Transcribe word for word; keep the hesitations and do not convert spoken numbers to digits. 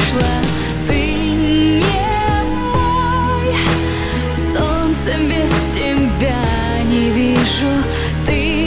ушла. Ты не мой, солнцем без тебя не вижу. Ты